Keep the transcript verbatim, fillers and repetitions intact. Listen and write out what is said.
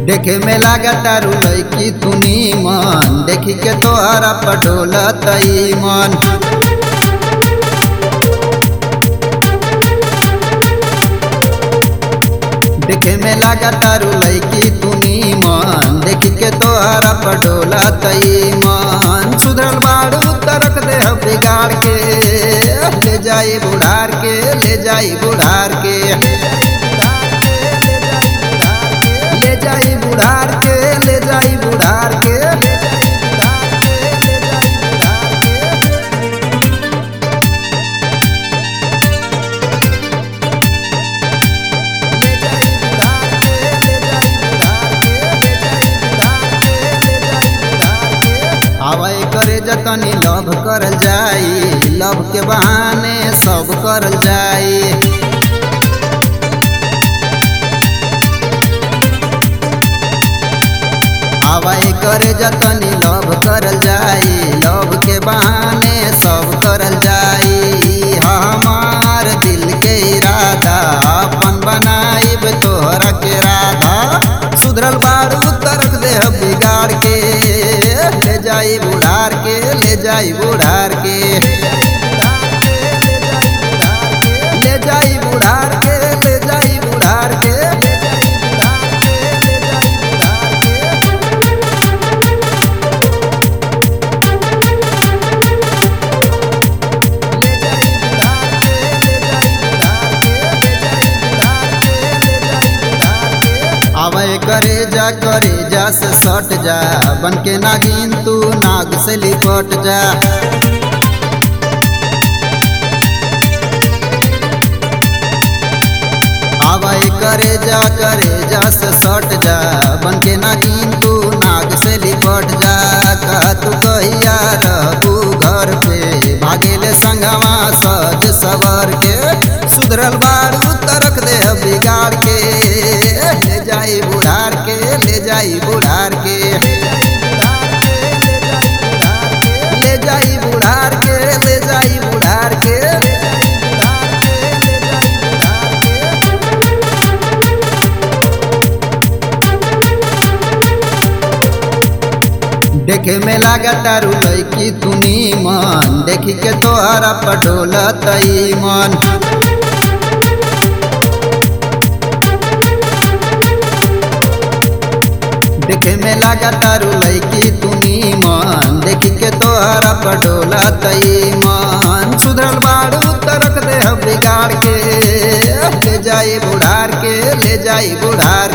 देखे में लागतारू लईकी तुनी मन, देखी के तोहरा पडोलत मन। देखे में लागतारू लईकी तुनी मन, देखी के तोहरा पडोलत मन। सुधरल बाड़ू तरक दे बिगाड़ के, ले जाई बुढ़ार के, ले जाई बुढ़ार के, ले जाई बुढ़ार के, ले जाई बुढ़ार के, आवाए करे जतनी लव करल जाई, लव के बहाने सब करल जाई। आवाए करे जतनी लव करल जाई, लव के बहाने सब करल जाई। हमार दिल के इरादा अपन बनाइब तोहरा के राधा। सुधरल बाड़ू तरक दे बिगाड़ के, ले जाई बुढ़ार के, ले जाई बुढ़ार के, ले जाई बुढ़ार के, ले जाई बुढ़ार के। आवे करे जा करे जा से सट जा, बन के नागिन तू नाग से लिपट जा। आवे करे जा करे जा से सट जा, बन के नागिन तू नाग से लिपट जा। का तू कहिया रहू घर पे, भागेले संगवा सज सवर के। सुधरल बाड़ू तरक दे बिगाड़ के, ले जाई बुढ़ार के, ले जाई बुढ़ार के, ले जाई बुढ़ार के, ले जाई बुढ़ार के। देखे में लागतारू लईकी तुनी मन, देखी के तोहरा पडोलत मन। देखे में लागतारू लईकी तुनी मन, देखी के तोहरा पडोलत मन। सुधरल बाड़ू तरक दे बिगाड़ के, ले जाई बुढ़ार के, ले जाई बुढ़ार